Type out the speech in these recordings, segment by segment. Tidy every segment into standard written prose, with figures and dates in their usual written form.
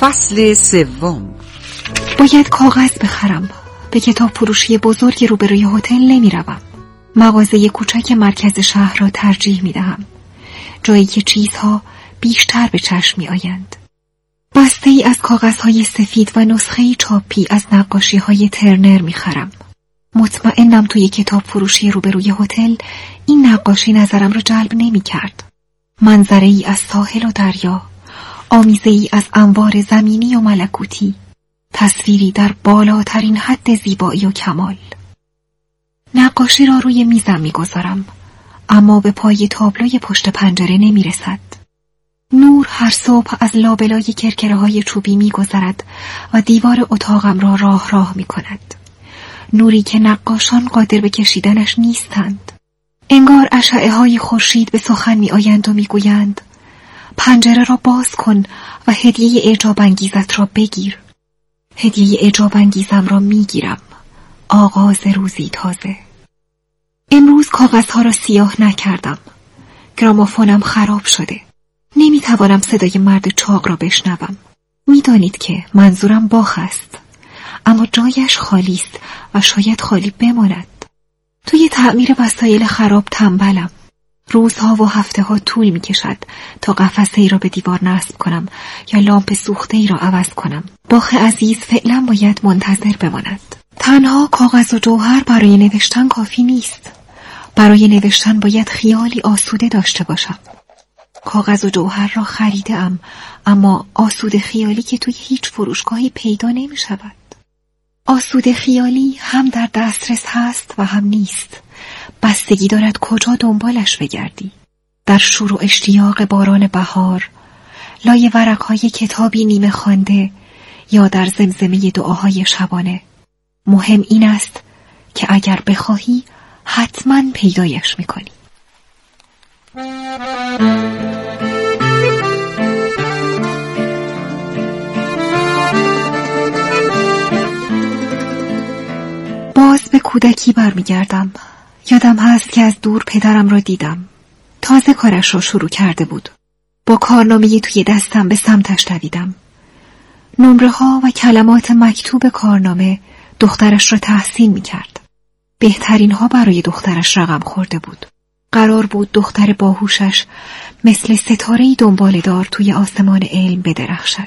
فصل سوم. باید کاغذ بخرم. به کتاب فروشی بزرگ روبروی هتل نمیروم. مغازه کوچک مرکز شهر را ترجیح میدهم، جایی که چیزها بیشتر به چشم می آیند. بسته ای از کاغذهای سفید و نسخه چاپی از نقاشی‌های ترنر میخرم. مطمئنم توی کتاب فروشی روبروی هتل این نقاشی نظرم را جلب نمی کرد. منظره ای از ساحل و دریا، آمیزه ای از انوار زمینی و ملکوتی، تصویری در بالاترین حد زیبایی و کمال. نقاشی را روی میزم میگذارم، اما به پای تابلوی پشت پنجره نمی رسد. نور هر صبح از لابلای کرکره‌های چوبی می‌گذرد و دیوار اتاقم را راه می کند. نوری که نقاشان قادر به کشیدنش نیستند. انگار اشعه‌های خورشید به سخن می‌آیند و می‌گویند پنجره را باز کن و هدیه اعجاب انگیزت را بگیر. هدیه اعجاب انگیزم را می‌گیرم. آغاز روزی تازه. امروز کاغذها را سیاه نکردم. گرامافونم خراب شده. نمیتوانم صدای مرد چاق را بشنوم. میدانید که منظورم باخ است، اما جایش خالی است و شاید خالی بماند. توی تعمیر وسایل خراب تنبلم. روزها و هفته‌ها طول میکشد تا قفسه ای را به دیوار نصب کنم یا لامپ سوخته ای را عوض کنم. باخ عزیز فعلا باید منتظر بماند. تنها کاغذ و جوهر برای نوشتن کافی نیست. برای نوشتن باید خیالی آسوده داشته باشم. کاغذ و جوهر را خریدم، اما آسوده خیالی که توی هیچ فروشگاهی پیدا نمی شود. آسوده خیالی هم در دسترس هست و هم نیست. بستگی دارد کجا دنبالش بگردی. در شور و اشتیاق باران بهار، لای ورقهای کتابی نیمه خوانده یا در زمزمه دعاهای شبانه. مهم این است که اگر بخواهی حتما پیدایش میکنی. باز به کودکی برمیگردم. یادم هست که از دور پدرم را دیدم. تازه کارش را شروع کرده بود. با کارنامه‌ای توی دستم به سمتش دویدم. نمره ها و کلمات مکتوب کارنامه دخترش را تحسین میکرد. بهترین ها برای دخترش رقم خورده بود. قرار بود دختر باهوشش مثل ستاره‌ای دنباله‌دار توی آسمان علم بدرخشد.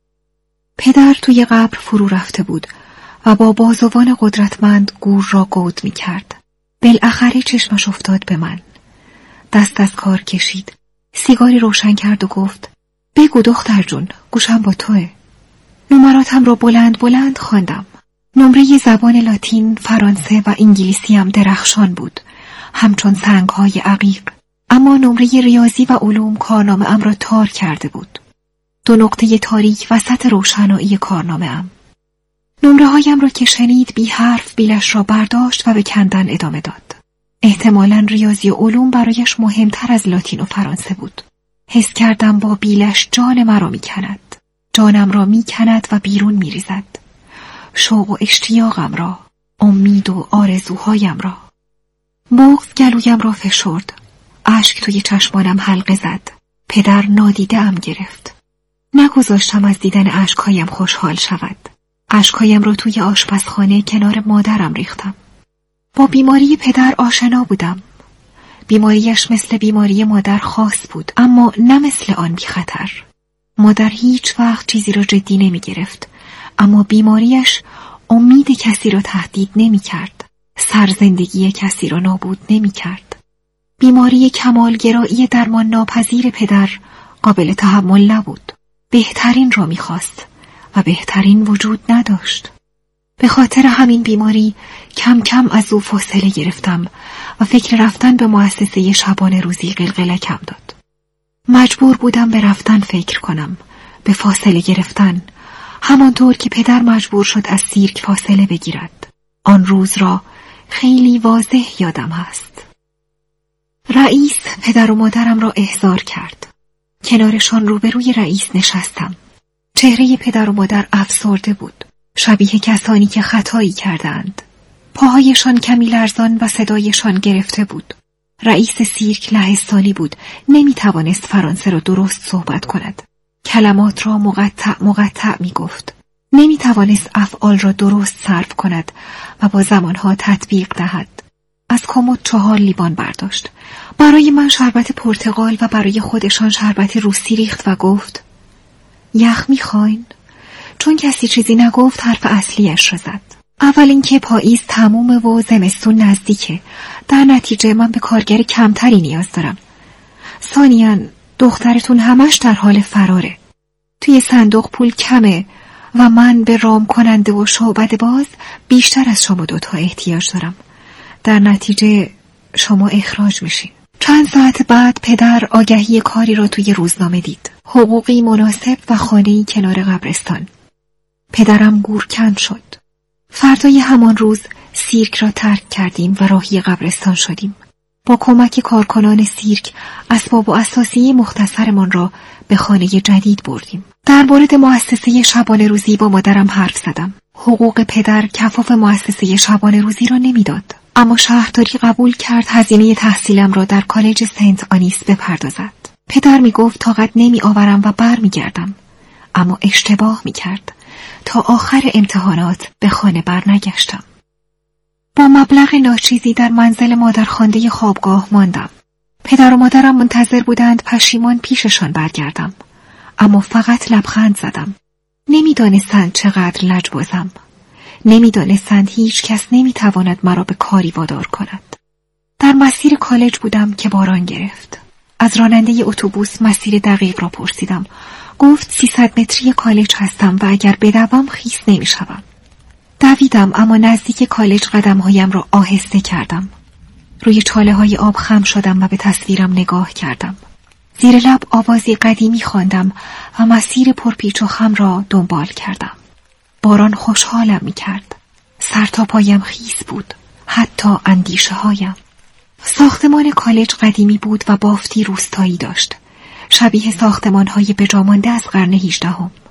پدر توی قبر فرو رفته بود و با بازوان قدرتمند گور را گود می کرد. بالاخره چشمش افتاد به من. دست از کار کشید. سیگاری روشن کرد و گفت بگو دختر جون، گوشم با توه. نمراتم را بلند بلند خواندم. نمره زبان لاتین، فرانسه و انگلیسی هم درخشان بود، همچون سنگ‌های عقیق. اما نمره ریاضی و علوم کارنامه ام را تار کرده بود. 2 نقطه تاریک وسط روشنایی کارنامه ام. نمره هایم را که شنید بی حرف بیلش را برداشت و به کندن ادامه داد. احتمالاً ریاضی و علوم برایش مهمتر از لاتین و فرانسه بود. حس کردم با بیلش جان مرا می کند. جانم را می کند و بیرون می ریزد. شوق و اشتیاقم را، امید و آرزوهایم را. بغض گلویم را فشرد. اشک توی چشمانم حلقه زد. پدر نادیده ام گرفت. نگذاشتم از دیدن اشکهایم خوشحال شود. اشکهایم را توی آشپزخانه کنار مادرم ریختم. با بیماری پدر آشنا بودم. بیماریش مثل بیماری مادر خاص بود، اما نه مثل آن بی خطر. مادر هیچ وقت چیزی را جدی نمی گرفت، اما بیماریش امید کسی را تهدید نمی کرد. سرزندگی کسی را نابود نمی کرد. بیماری کمالگرایی درمان ناپذیر پدر قابل تحمل نبود. بهترین را می خواست و بهترین وجود نداشت. به خاطر همین بیماری کم کم از او فاصله گرفتم و فکر رفتن به مؤسسه شبانه روزی قلقلکم داد. مجبور بودم به رفتن فکر کنم، به فاصله گرفتن، همانطور که پدر مجبور شد از سیرک فاصله بگیرد. آن روز را خیلی واضح یادم هست. رئیس پدر و مادرم را احضار کرد. کنارشان روبروی رئیس نشستم. چهره پدر و مادر افسرده بود، شبیه کسانی که خطایی کردند. پاهایشان کمی لرزان و صدایشان گرفته بود. رئیس سیرک لهستانی بود، نمیتوانست فرانسه را درست صحبت کند. کلمات را مقطع می گفت. نمی توانست افعال را درست صرف کند و با زمانها تطبیق دهد. از کمد 4 لیوان برداشت. برای من شربت پرتقال و برای خودشان شربت روسی ریخت و گفت یخ میخواین؟ چون کسی چیزی نگفت حرف اصلیش را زد. اول اینکه پاییز تمومه و زمستون نزدیکه. در نتیجه من به کارگر کمتری نیاز دارم. ثانیاً دخترتون همش در حال فراره. توی صندوق پول کمه و من به رام کننده و شعبده باز بیشتر از شما دوتا احتیاج دارم. در نتیجه شما اخراج میشین. چند ساعت بعد پدر آگهی کاری را توی روزنامه دید. حقوقی مناسب و خانه‌ای کنار قبرستان. پدرم گورکن شد. فردای همان روز سیرک را ترک کردیم و راهی قبرستان شدیم. با کمک کارکنان سیرک اسباب و اساسیه مختصرمان را به خانه جدید بردیم. در مورد مؤسسه شبانه روزی با مادرم حرف زدم. حقوق پدر کفاف مؤسسه شبانه روزی را نمیداد، اما شهرداری قبول کرد هزینه تحصیلم را در کالج سنت آنیس بپردازد. پدر می گفت طاقت نمی آورم و بر می گردم، اما اشتباه می کرد. تا آخر امتحانات به خانه بر نگشتم. با مبلغ ناچیزی در منزل مادرخوانده خوابگاه ماندم. پدر و مادرم منتظر بودند پشیمان پیششان برگردم، اما فقط لبخند زدم. نمیدانستند چقدر لجبازم. نمیدانستند هیچ کس نمیتواند مرا به کاری وادار کند. در مسیر کالج بودم که باران گرفت. از راننده اتوبوس مسیر دقیق را پرسیدم. گفت 300 متری کالج هستم و اگر بدوم خیس نمیشوم. دویدم، اما نزدیک کالج قدمهایم را آهسته کردم. روی چاله های آب خم شدم و به تصویرم نگاه کردم. زیر لب آوازی قدیمی خواندم و مسیر پرپیچ و خم را دنبال کردم. باران خوشحالم می کرد. سر تا پایم خیس بود، حتی اندیشه هایم. ساختمان کالج قدیمی بود و بافتی روستایی داشت، شبیه ساختمان های بجامانده از قرن 18.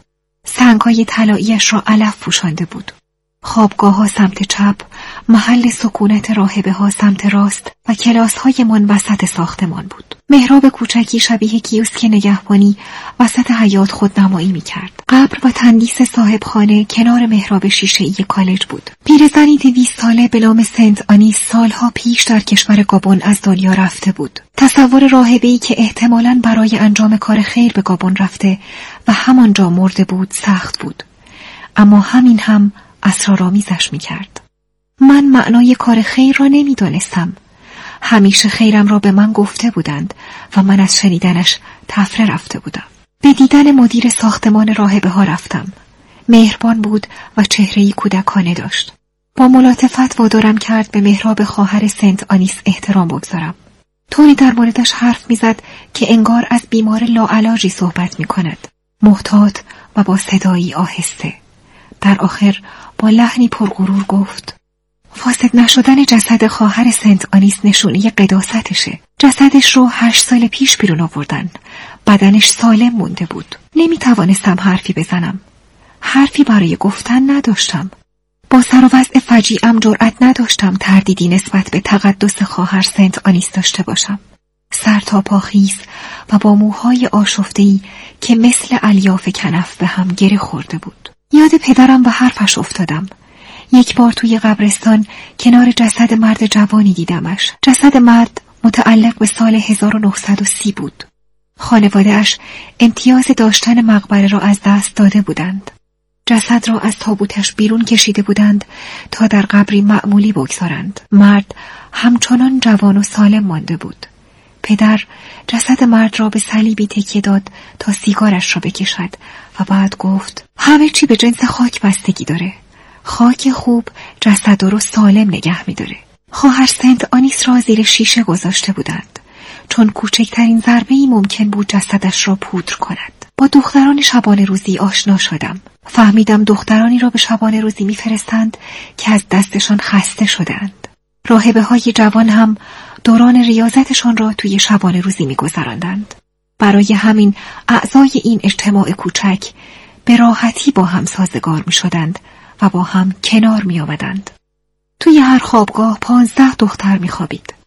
سنگ های طلایی‌اش را علف پوشانده بود. خوابگاه ها سمت چپ، محل سکونت راهبه ها سمت راست و کلاس های من وسط ساختمان بود. محراب کوچکی شبیه کیوسک نگهبانی وسط حیاط خودنمایی می کرد. قبر و تندیس صاحب خانه کنار محراب شیشه‌ای کالج بود. پیرزنی 200 ساله به نام سنت آنیس سالها پیش در کشور گابون از دنیا رفته بود. تصور راهبه‌ای که احتمالاً برای انجام کار خیر به گابون رفته و همانجا مرده بود سخت بود. اما همین هم اسرارآمیزش می کرد. من معنای کار خیر را نمی دانستم. همیشه خیرم را به من گفته بودند و من از شنیدنش تفره رفته بودم. به دیدن مدیر ساختمان راهبه ها رفتم. مهربان بود و چهره‌ای کودکانه داشت. با ملاطفت وادارم کرد به محراب خواهر سنت آنیس احترام بگذارم. طوری در موردش حرف می زد که انگار از بیمار لاعلاجی صحبت می کند. محتاط و با صدایی آهسته. در آخر با لحنی پرغرور گفت: فاسد نشدن جسد خواهر سنت آنیس نشونه قداستشه. جسدش رو 8 سال پیش بیرون آوردن. بدنش سالم مونده بود. نمیتوانستم حرفی بزنم. حرفی برای گفتن نداشتم. با سر و وضع فجیعم جرأت نداشتم تردیدی نسبت به تقدس خواهر سنت آنیس داشته باشم. سر تا پا خیس و با موهای آشفته‌ای که مثل الیاف کنف به هم گره خورده بود. یاد پدرم و حرفش افتادم. یک بار توی قبرستان کنار جسد مرد جوانی دیدمش. جسد مرد متعلق به سال 1930 بود. خانواده‌اش امتیاز داشتن مقبره را از دست داده بودند. جسد را از تابوتش بیرون کشیده بودند تا در قبری معمولی بگذارند. مرد همچنان جوان و سالم مانده بود. پدر جسد مرد را به صلیبی تکیه داد تا سیگارش را بکشد و بعد گفت: همه چی به جنس خاک بستگی داره. خاک خوب جسد رو سالم نگه می‌داره. خواهر سنت آنیس را زیر شیشه گذاشته بودند، چون کوچکترین ضربه‌ای ممکن بود جسدش را پودر کند. با دختران شبانه روزی آشنا شدم. فهمیدم دخترانی را به شبانه روزی می‌فرستند که از دستشان خسته شدند. راهبه‌های جوان هم دوران ریاضتشان را توی شبانه روزی می‌گذراندند. برای همین اعضای این اجتماع کوچک به راحتی با هم سازگار می‌شدند و با هم کنار می‌آمدند. توی هر خوابگاه 15 دختر می‌خوابید.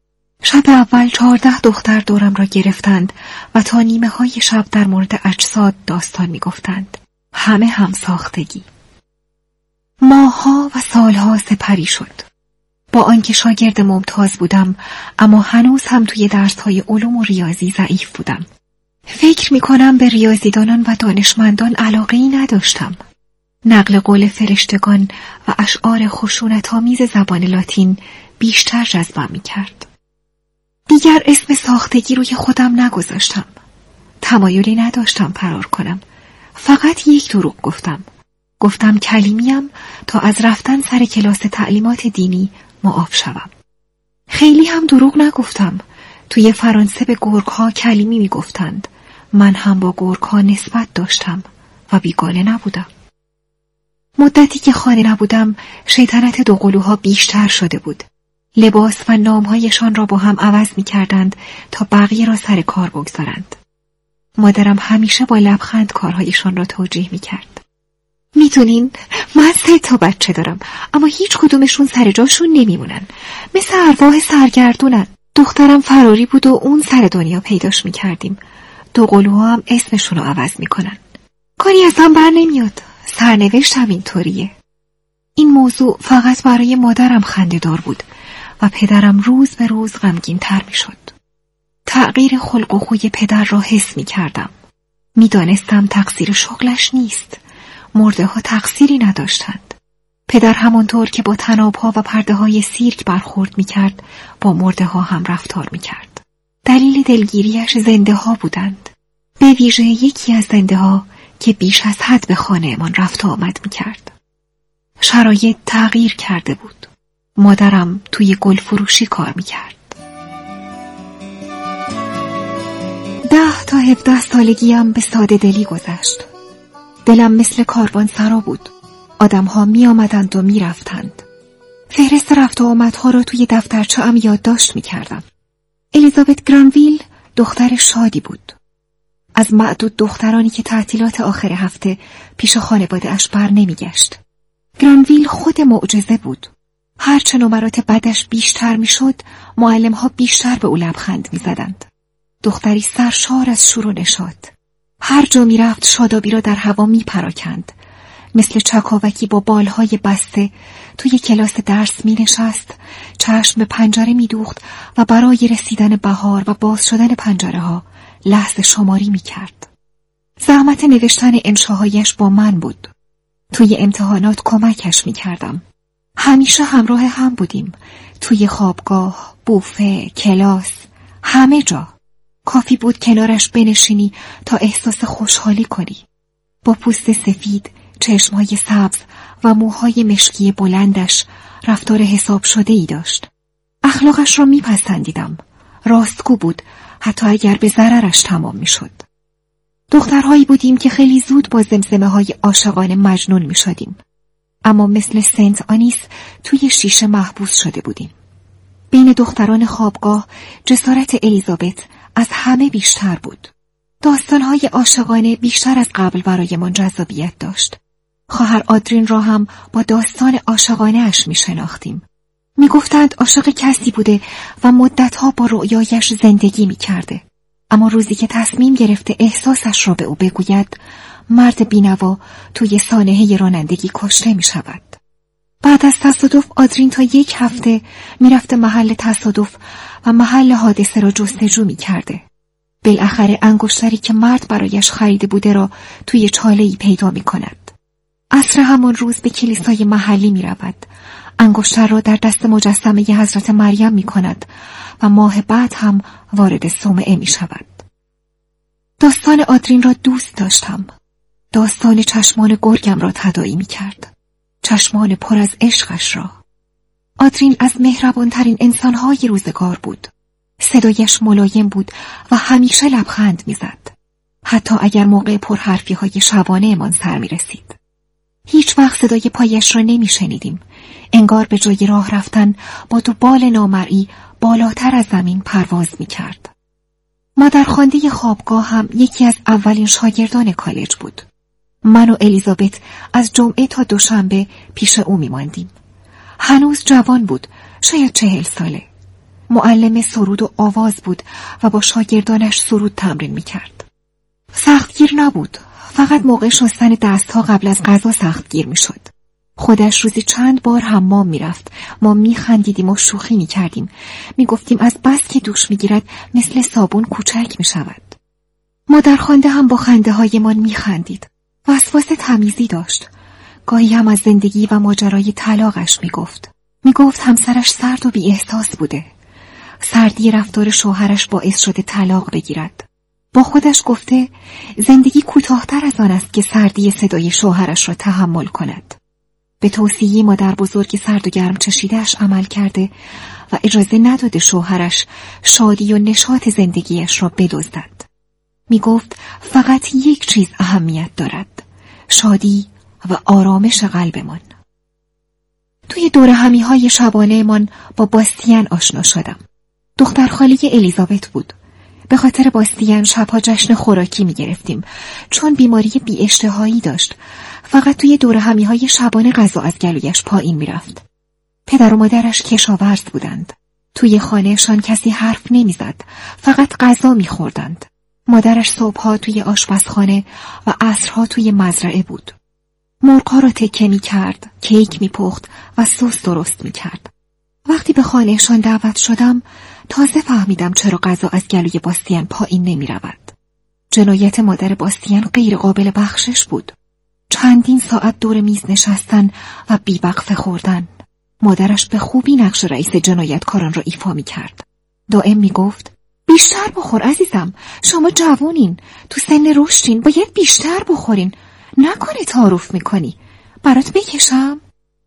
شب اول 14 دختر دورم را گرفتند و تا نیمه های شب در مورد اجساد داستان می گفتند. همه همساختگی. ماه‌ها و سالها سپری شد. با آنکه شاگرد ممتاز بودم، اما هنوز هم توی درس‌های علوم و ریاضی ضعیف بودم. فکر می‌کنم به ریاضیدانان و دانشمندان علاقه‌ای نداشتم. نقل قول فرشتگان و اشعار خشونت‌آمیز زبان لاتین بیشتر جذبم می‌کرد. دیگر اسم ساختگی روی خودم نگذاشتم. تمایلی نداشتم فرار کنم. فقط یک دروغ گفتم کلیمیم تا از رفتن سر کلاس تعلیمات دینی معاف شوم. خیلی هم دروغ نگفتم. توی فرانسه به گرگ‌ها کلیمی میگفتند. من هم با گرگ‌ها نسبت داشتم و بیگانه نبودم. مدتی که خانه نبودم، شیطنت دوقلوها بیشتر شده بود. لباس و نامهایشان را با هم عوض می‌کردند تا بقیه را سر کار بگذارند. مادرم همیشه با لبخند کارهایشان را توجیه می‌کرد. میدونین من 3 تا بچه دارم، اما هیچ کدومشون سر جاشون نمیمونن. مثل ارواح سرگردونن. دخترم فراری بود و اون سر دنیا پیداش میکردیم. دوقلوها هم اسمشون رو عوض میکنن. کاری از هم بر نمیاد. سرنوشت هم اینطوریه. این موضوع فقط برای مادرم خنده‌دار بود و پدرم روز به روز غمگین تر میشد. تغییر خلق و خوی پدر را حس میکردم. میدانستم تقصیر شغلش نیست. مرده ها تقصیری نداشتند. پدر همانطور که با طناب‌ها و پرده های سیرک برخورد میکرد، با مرده ها هم رفتار میکرد. دلیل دلگیریش زنده ها بودند. به ویژه یکی از زنده ها که بیش از حد به خانه من رفت آمد میکرد. شرایط تغییر کرده بود. مادرم توی گل فروشی کار میکرد. 10 تا 17 سالگیم به ساده دلی گذشت. دلم مثل کاروان سرا بود. آدم‌ها می آمدند و می رفتند. فهرست رفت و آمدها را توی دفترچه‌ام یادداشت می کردم. الیزابت گرانویل دختر شادی بود. از معدود دخترانی که تعطیلات آخر هفته پیش خانواده اش بر نمی گشت. گرانویل خود معجزه بود. هرچه نمرات بدش بیشتر می شد، معلم‌ها بیشتر به او لبخند می زدند. دختری سرشار از شور و نشاط. هر جا می رفت شادابی را در هوا می پراکند. مثل چکاوکی با بالهای بسته توی کلاس درس می نشست، چشم به پنجره می دوخت و برای رسیدن بهار و باز شدن پنجره ها لحظه شماری می کرد. زحمت نوشتن انشاهایش با من بود. توی امتحانات کمکش می کردم. همیشه همراه هم بودیم. توی خوابگاه، بوفه، کلاس، همه جا. کافی بود کنارش بنشینی تا احساس خوشحالی کنی. با پوست سفید، چشمهای سبز و موهای مشکی بلندش رفتار حساب شده ای داشت. اخلاقش را میپسندیدم. راستگو بود، حتی اگر به ضررش تمام میشد. دخترهایی بودیم که خیلی زود با زمزمه های عاشقانه مجنون میشدیم. اما مثل سنت آنیس توی شیشه محبوس شده بودیم. بین دختران خوابگاه جسارت الیزابت از همه بیشتر بود. داستانهای عاشقانه بیشتر از قبل برایمان جذابیت داشت. خواهر آدرین را هم با داستان عاشقانه اش می شناختیم. می گفتند عاشق کسی بوده و مدتها با رؤیایش زندگی می کرده. اما روزی که تصمیم گرفته احساسش را به او بگوید، مرد بینوا توی سانحه رانندگی کشته می شود. بعد از تصادف آدرین تا 1 هفته می رفته محل تصادف و محل حادثه را جستجو می کرده. بالاخره انگشتری که مرد برایش خریده بوده را توی چاله‌ای پیدا می کند. عصر همان روز به کلیسای محلی می رود. انگشتر را در دست مجسمه حضرت مریم می کند و ماه بعد هم وارد صومعه می شود. داستان آدرین را دوست داشتم. داستان چشمان گرگم را تداعی می کرد. چشمان پر از عشقش را. آدرین از مهربانترین انسانهای روزگار بود. صدایش ملایم بود و همیشه لبخند میزد. حتی اگر موقع پرحرفی های شبانه من سر می رسید. هیچ وقت صدای پایش را نمی شنیدیم. انگار به جای راه رفتن با 2 بال نامرئی بالاتر از زمین پرواز می کرد. ما در خانه خوابگاه هم یکی از اولین شاگردان کالج بود. من و الیزابت از جمعه تا دوشنبه پیش او می ماندیم. هنوز جوان بود، شاید 40 ساله. معلم سرود و آواز بود و با شاگردانش سرود تمرین میکرد. سختگیر نبود، فقط موقع شستن دستها قبل از غذا سختگیر میشد. خودش روزی چند بار حمام میرفت. ما میخندیدیم و شوخی میکردیم. میگفتیم از بس که دوش میگیرد مثل صابون کوچک میشود. مادر خانده هم با خنده هایمان میخندید. وسواس تمیزی داشت. گاهی هم از زندگی و ماجرای طلاقش میگفت. میگفت همسرش سرد و بی احساس بوده. سردی رفتار شوهرش باعث شده طلاق بگیرد. با خودش گفته زندگی کوتاه‌تر از آن است که سردی صدای شوهرش را تحمل کند. به توصیه مادر بزرگ سرد و گرم چشیده‌اش عمل کرده و اجازه نداده شوهرش شادی و نشاط زندگیش را بدزدد. می گفت فقط یک چیز اهمیت دارد: شادی و آرامش قلبمان. توی دوره همی‌های شبانه من با باستین آشنا شدم. دختر خاله الیزابت بود. به خاطر باستین شبها جشن خوراکی می گرفتیم چون بیماری بی اشتهایی داشت. فقط توی دوره همی‌های شبانه غذا از گلویش پایین می رفت. پدر و مادرش کشاورز بودند. توی خانهشان کسی حرف نمی زد. فقط غذا می خوردند. مادرش صبحها توی آشپزخانه و عصرها توی مزرعه بود. مرغ‌ها را تکه می کرد، کیک می پخت و سس درست می کرد. وقتی به خانهشان دعوت شدم تازه فهمیدم چرا غذا از گلوی باستین پایین نمی رود. جنایت مادر باستین غیر قابل بخشش بود. چندین ساعت دور میز نشستن و بی‌وقفه خوردن. مادرش به خوبی نقش رئیس جنایتکاران را ایفا می کرد. دائم می گفت بیشتر بخور عزیزم، شما جوونین، تو سن رشدین، باید بیشتر بخورین، نکنه تعارف میکنی، برات بکشم؟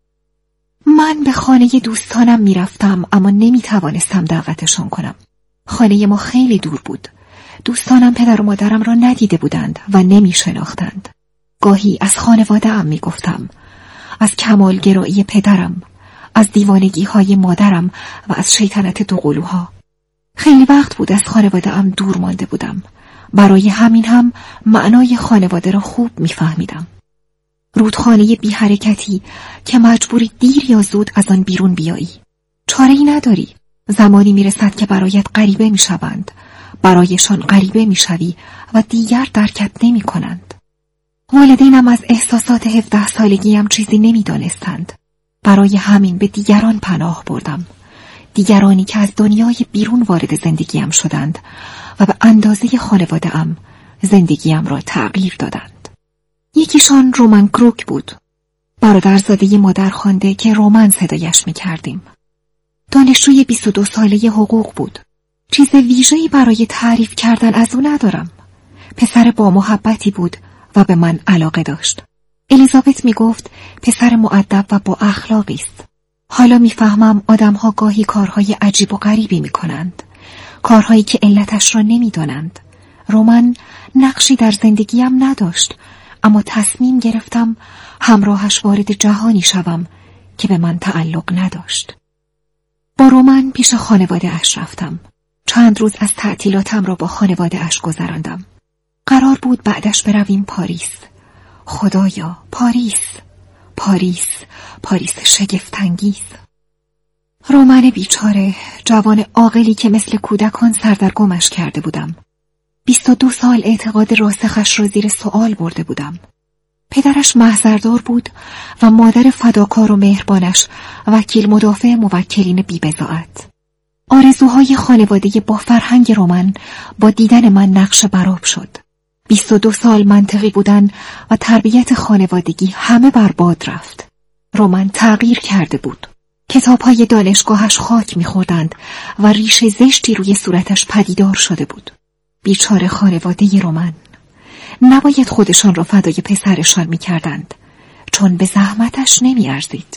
من به خانه دوستانم میرفتم اما نمیتوانستم دعوتشان کنم. خانه ما خیلی دور بود. دوستانم پدر و مادرم را ندیده بودند و نمیشناختند. گاهی از خانواده‌ام میگفتم، از کمالگرایی پدرم، از دیوانگی‌های مادرم و از شیطنت دوقلوها. خیلی وقت بود از خانواده‌ام دور مانده بودم. برای همین هم معنای خانواده را خوب میفهمیدم. رودخانه بی حرکتی که مجبوری دیر یا زود از آن بیرون بیایی. چاره‌ای نداری. زمانی میرسد که برایت غریبه میشوند. برایشان غریبه میشوی و دیگر درکت نمی کنند. والدینم از احساسات 17 سالگیم چیزی نمیدانستند. برای همین به دیگران پناه بردم. دیگرانی که از دنیای بیرون وارد زندگیم شدند و به اندازه خانواده‌ام زندگیم را تغییر دادند. یکیشان رومن کروک بود. برادرزاده مادر خوانده که رومن صدایش می‌کردیم. دانشجوی 22 ساله حقوق بود. چیز ویژه‌ای برای تعریف کردن از او ندارم. پسر با محبتی بود و به من علاقه داشت. الیزابت میگفت پسر مؤدب و با اخلاقی است. حالا میفهمم آدم‌ها گاهی کارهای عجیب و غریبی میکنند. کارهایی که علتش را نمیدانند. رومن نقشی در زندگیم نداشت، اما تصمیم گرفتم همراهش وارد جهانی شوم که به من تعلق نداشت. با رومن پیش خانواده اش رفتم. چند روز از تعطیلاتم را با خانواده اش گذراندم. قرار بود بعدش برویم پاریس. خدایا، پاریس شگفت‌انگیز. رومن بیچاره، جوان عاقلی که مثل کودکان سردرگمش کرده بودم. 22 سال اعتقاد راسخش را زیر سوال برده بودم. پدرش محضردار بود و مادر فداکار و مهربانش وکیل مدافع موکلین بی‌بضاعت. آرزوهای خانواده با فرهنگ رومن با دیدن من نقش برآب شد. 22 سال منطقی بودن و تربیت خانوادگی همه برباد رفت. رومن تغییر کرده بود. کتاب‌های دانشگاهش خاک می‌خوردند و ریش زشتی روی صورتش پدیدار شده بود. بیچاره خانواده رومن. نباید خودشان را فدای پسرشان می‌کردند، چون به زحمتش نمی‌ارزید.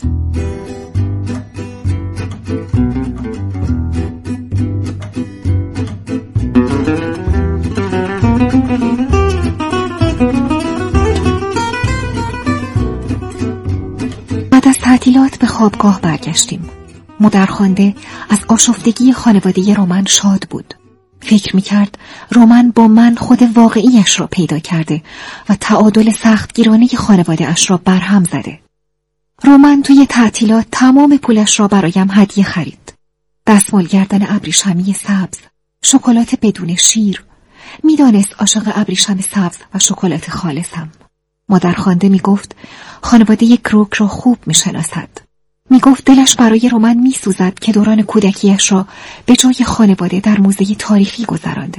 بعد از تعطیلات به خوابگاه برگشتیم. مادرخوانده از آشفتگی خانواده رومن شاد بود. فکر می‌کرد رومن با من خود واقعیش را پیدا کرده و تعادل سختگیرانه خانواده اش را برهم زده. رومن توی تعطیلات تمام پولش را برایم هدیه خرید. دستمال گردن ابریشمی سبز، شکلات بدون شیر. میدانست عاشق ابریشم سبز و شکلات خالصم. مادر خوانده میگفت خانواده کروک را خوب میشناسد. میگفت دلش برای رمان میسوزد که دوران کودکیش را به جای خانواده در موزه تاریخی گذرانده.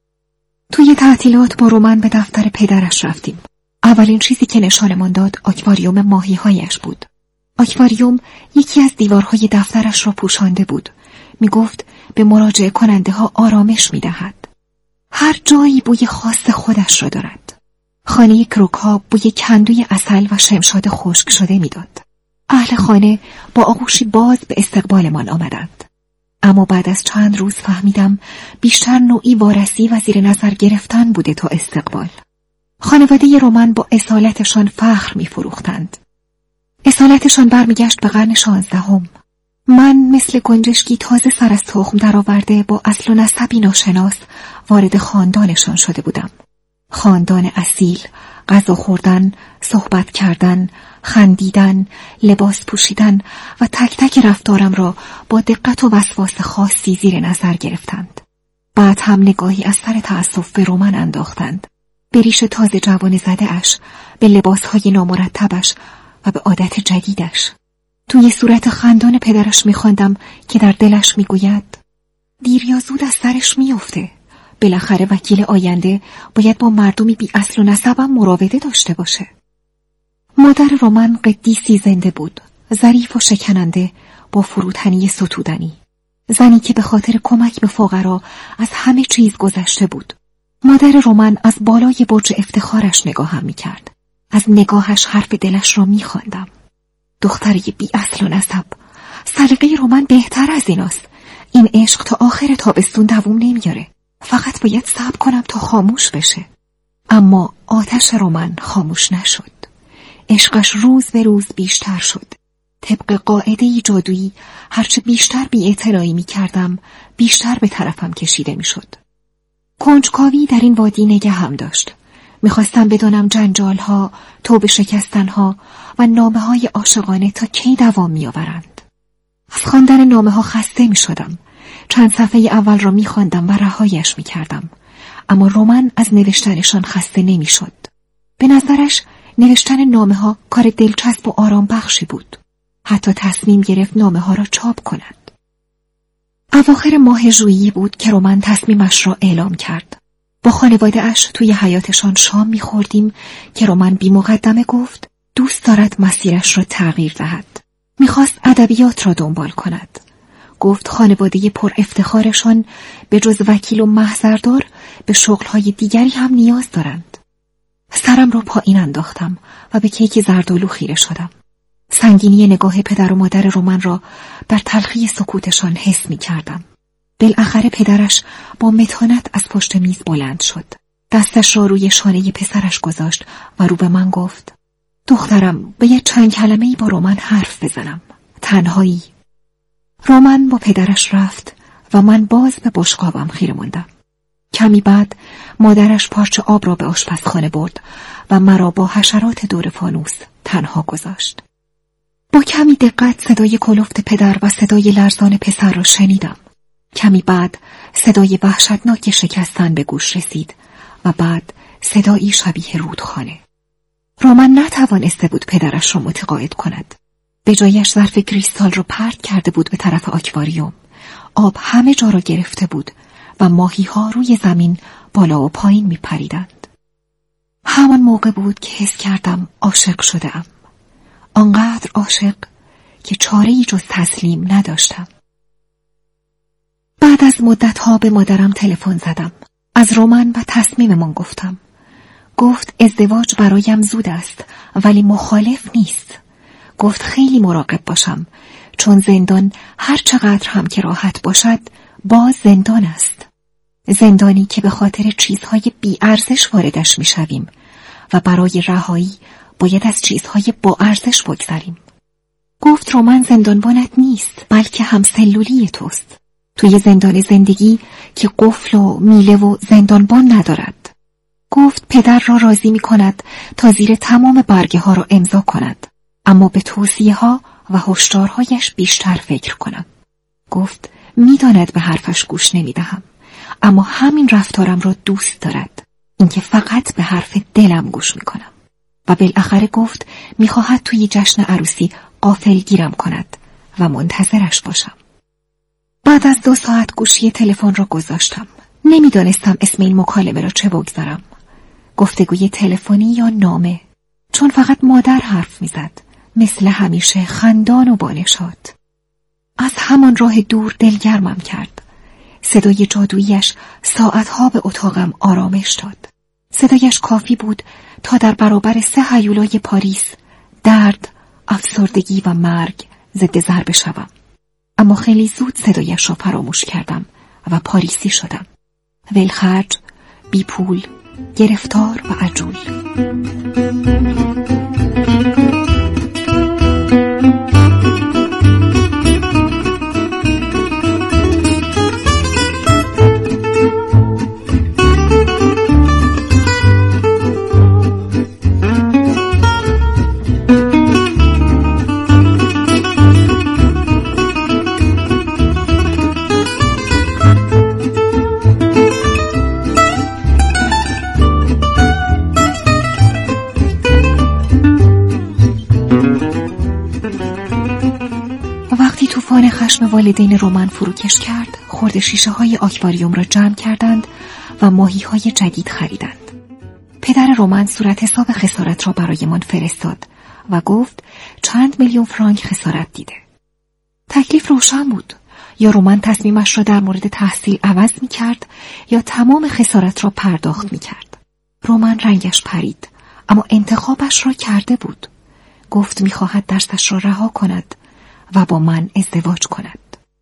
توی تعطیلات با رمان به دفتر پدرش رفتیم. اولین چیزی که نشانمان داد آکواریوم ماهی‌هایش بود. آکواریوم یکی از دیوارهای دفترش را پوشانده بود. میگفت به مراجعه کننده ها آرامش میدهد. هر جایی بوی خاص خودش را دارد. خانه کروک ها بوی کندوی عسل و شمشاد خشک شده میداد. اهل خانه با آغوشی باز به استقبالمان آمدند. اما بعد از چند روز فهمیدم بیشتر نوعی وارسی و زیر نظر گرفتن بوده تا استقبال. خانواده رمان با اصالتشان فخر می‌فروختند. اصالتشان برمیگشت به قرن 16. من مثل گنجشکی تازه سر از تخم درآورده با اصل و نسبی ناشناس وارد خاندانشان شده بودم. خاندان اصیل، غذا خوردن، صحبت کردن، خندیدن، لباس پوشیدن و تک تک رفتارم را با دقت و وسواس خاصی زیر نظر گرفتند. بعد هم نگاهی از سر تأسف به رمان انداختند. به ریش تازه جوان زده اش، به لباسهای نامرتبش و به عادت جدیدش. توی صورت خندان پدرش می‌خواندم که در دلش میگوید دیر یا زود از سرش میفته. بالاخره وکیل آینده باید با مردمی بی اصل و نسبم مراوده داشته باشه. مادر رمان قدیسی زنده بود، ظریف و شکننده با فروتنی ستودنی. زنی که به خاطر کمک به فقرا از همه چیز گذشته بود. مادر رمان از بالای برج افتخارش نگاهم می‌کرد. از نگاهش حرف دلش را می‌خواندم. دختری بی اصل و نسب. سلیقه رمان بهتر از ایناست. این عشق تا آخر تابستون دوام نمیاره. فقط باید صبر کنم تا خاموش بشه. اما آتش رمان خاموش نشد. عشقش روز به روز بیشتر شد. طبق قاعده‌ای جادویی هرچه بیشتر بی‌اعتنایی می‌کردم بیشتر به طرفم کشیده می‌شد. کنجکاوی در این وادی نگهم داشت. می‌خواستم بدانم جنجال‌ها، توبه شکستن‌ها و نامه‌های عاشقانه تا کی دوام می‌آورند. از خواندن نامه‌ها خسته می‌شدم. چند صفحه اول را می‌خواندم و رهایش می‌کردم. اما رمان از نوشتنشان خسته نمی‌شد. به نظرش نوشتن نامه‌ها کار دلچسب و آرام بخشی بود. حتی تصمیم گرفت نامه‌ها را چاپ کند. اواخر ماه ژوئیه بود که رمان تصمیمش را اعلام کرد. با خانواده اش توی حیاتشان شام می‌خوردیم که رمان بی مقدمه گفت دوست دارد مسیرش را تغییر دهد. می‌خواست ادبیات را دنبال کند. گفت خانواده پر افتخارشان به جز وکیل و محضردار به شغل‌های دیگری هم نیاز دارند. سرم را پایین انداختم و به کیک زردآلو خیره شدم. سنگینی نگاه پدر و مادر رمان را در تلخی سکوتشان حس می‌کردم. بالاخره پدرش با متانت از پشت میز بلند شد. دستش را روی شانه پسرش گذاشت و رو به من گفت دخترم باید چند کلمه‌ای با رمان حرف بزنم. تنهایی. رمان با پدرش رفت و من باز به بشقابم خیره ماندم. کمی بعد مادرش پارچه آب را به آشپزخانه برد و مرا با حشرات دور فانوس تنها گذاشت. با کمی دقت صدای کلفت پدر و صدای لرزان پسر را شنیدم. کمی بعد صدای وحشتناک شکستن به گوش رسید و بعد صدایی شبیه رودخانه. رمان نتوانسته بود پدرش را متقاعد کند. به جایش ظرف کریستال را پرت کرده بود به طرف آکواریوم. آب همه جا را گرفته بود و ماهی‌ها روی زمین بالا و پایین می‌پریدند. همان موقع بود که حس کردم عاشق شده‌ام. آنقدر عاشق که چاره‌ای جز تسلیم نداشتم. بعد از مدت‌ها به مادرم تلفن زدم. از رمان و تصمیممان گفتم. گفت ازدواج برایم زود است ولی مخالف نیست. گفت خیلی مراقب باشم چون زندان هر چقدر هم که راحت باشد باز زندان است. زندانی که به خاطر چیزهای بی ارزش واردش میشویم و برای رهایی باید از چیزهای با ارزش بگذریم. گفت رمان زندانبانت نیست بلکه همسلولی توست. توی زندان زندگی که قفل و میله و زندانبان ندارد. گفت پدر را راضی می کند تا زیر تمام برگه ها را امضا کند اما به توصیه ها و هشدارهایش بیشتر فکر کنم. گفت میداند به حرفش گوش نمیدهم، اما همین رفتارم را دوست دارد، اینکه فقط به حرف دلم گوش میکنم. و بالاخره گفت میخواهد توی جشن عروسی غافلگیرم کند و منتظرش باشم. بعد از 2 ساعت گوشی تلفن را گذاشتم. نمیدانستم اسم این مکالمه را چه بگذارم، گفتگوی تلفنی یا نامه، چون فقط مادر حرف میزد، مثل همیشه خندان و بانشاد. از همان راه دور دلگرمم کرد. صدای جادوییش ساعتها به اتاقم آرامش داد. صدایش کافی بود تا در برابر 3 هیولای پاریس، درد، افسردگی و مرگ ضد ضربه شوم. اما خیلی زود صدایش را فراموش کردم و پاریسی شدم. ولخرج، بی پول، گرفتار و عجول. خشم والدین رومن فروکش کرد، خرده شیشه های آکواریوم را جمع کردند و ماهی های جدید خریدند. پدر رومن صورت حساب خسارت را برایمان فرستاد و گفت چند میلیون فرانک خسارت دیده. تکلیف روشن بود، یا رومن تصمیمش را در مورد تحصیل عوض می کرد یا تمام خسارت را پرداخت می کرد. رومن رنگش پرید، اما انتخابش را کرده بود. گفت می خواهد درسش را رها کند و با من ازدواج کند.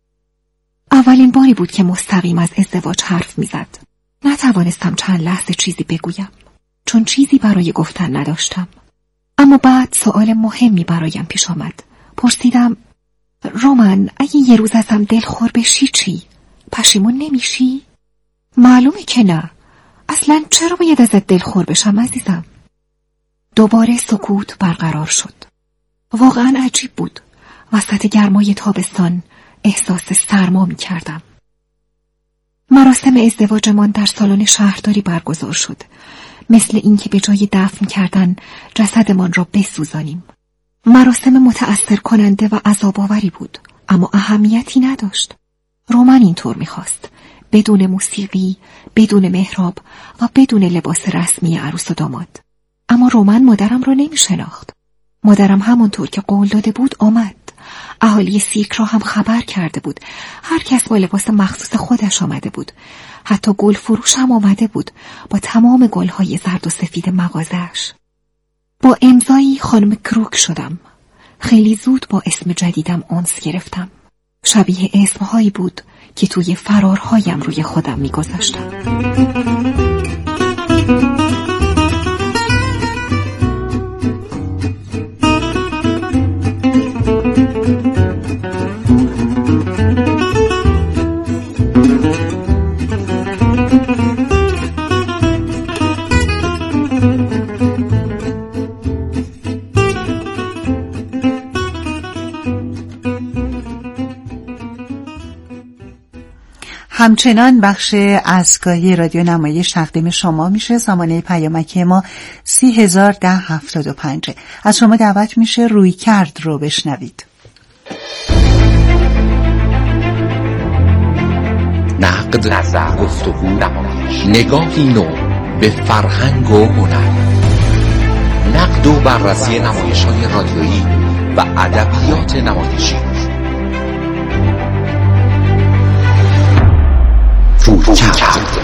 اولین باری بود که مستقیم از ازدواج حرف میزد. نتوانستم چند لحظه چیزی بگویم، چون چیزی برای گفتن نداشتم. اما بعد سؤال مهمی برایم پیش آمد. پرسیدم رومن، اگه یه روز ازم دلخور بشی چی؟ پشیمون نمیشی؟ معلومه که نه. اصلا چرا باید ازت دلخور بشم عزیزم؟ دوباره سکوت برقرار شد. واقعا عجیب بود. وسط گرمای تابستان احساس سرما می کردم. مراسم ازدواجمان در سالن شهرداری برگزار شد، مثل اینکه به جای دفن کردن جسدمان را بسوزانیم. مراسم متأثر کننده و عذاب‌آوری بود، اما اهمیتی نداشت. رومن اینطور می‌خواست، بدون موسیقی، بدون محراب و بدون لباس رسمی عروس و داماد. اما رومن مادرم را نمی‌شناخت. مادرم همانطور که قول داده بود آمد. اهالی سیرک را هم خبر کرده بود. هر کس با لباس مخصوص خودش آمده بود. حتی گل فروش هم آمده بود با تمام گل‌های زرد و سفید مغازه‌اش. با امضایی خانم کروک شدم. خیلی زود با اسم جدیدم انس گرفتم. شبیه اسمهایی بود که توی فرارهایم روی خودم می‌گذاشتم. همچنان بخش ازگاهی رادیو نمایش تقدیم شما میشه. زمانه پیامکی ما 301075. از شما دعوت میشه روی کرد رو بشنوید. نقد، نظر، گفتگو، نمایش، نگاهی نو به فرهنگ و هنر، نقد و بررسی نمایش‌های رادیویی و ادبیات نمایشی. روی کرد.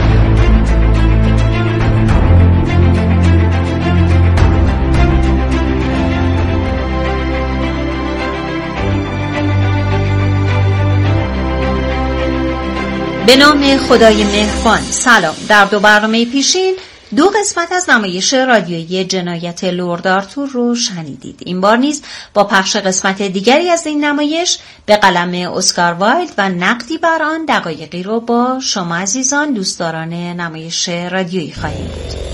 به نام خدای مهربان. سلام. در 2 برنامه پیشین 2 قسمت از نمایش رادیویی جنایت لرد آرتور رو شنیدید. این بار نیز با پخش قسمت دیگری از این نمایش به قلم اسکار وایلد و نقدی بر آن دقایقی رو با شما عزیزان دوستداران نمایش رادیویی خواهیم بود.